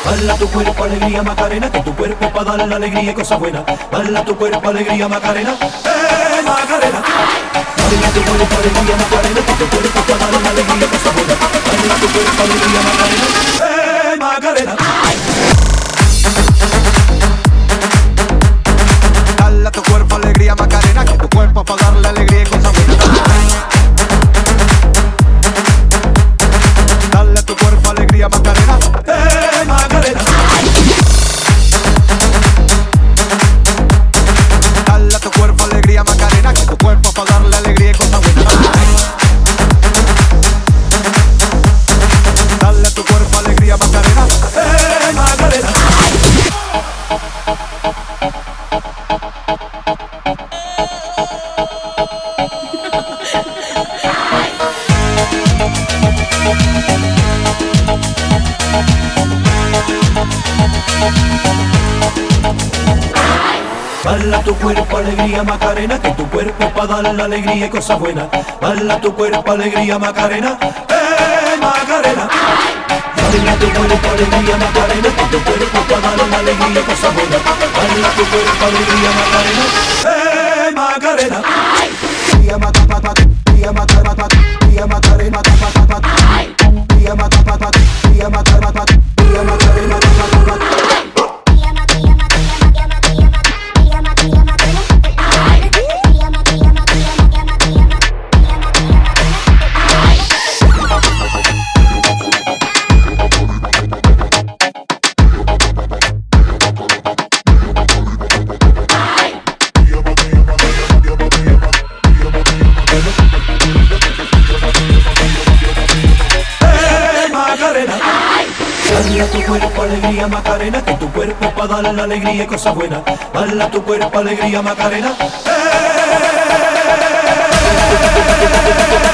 Baila tu cuerpo, alegría, Macarena, que tu cuerpo pa' darle la alegría y cosas buenas. Baila tu cuerpo, alegría, Macarena, Macarena. Baila tu cuerpo, alegría, Macarena, que tu cuerpo pa' darle la alegría y cosas buenas. Baila tu cuerpo, alegría, Macarena, Macarena. Dale a tu cuerpo alegría Macarena, que tu cuerpo pa' darle alegría y cosas buenas. Dale a tu cuerpo alegría Macarena, Macarena. dale a tu cuerpo alegría Macarena, que tu cuerpo pa' darle alegría y cosas buenas. Dale a tu cuerpo alegría Macarena, Macarena. Baila tu cuerpo, alegría, Macarena, que tu cuerpo pa' darle la alegría y cosas buenas. Baila tu cuerpo, alegría, Macarena, Macarena. Baila tu cuerpo, alegría, Macarena, que tu cuerpo pa' darle la alegría y cosas buenas. Baila tu cuerpo, alegría, Macarena, Macarena. Macarena, Macarena, Macarena, Baila tu cuerpo, alegría, Macarena, que tu cuerpo pa' darle la alegría y cosas buenas. Baila tu cuerpo, alegría, Macarena,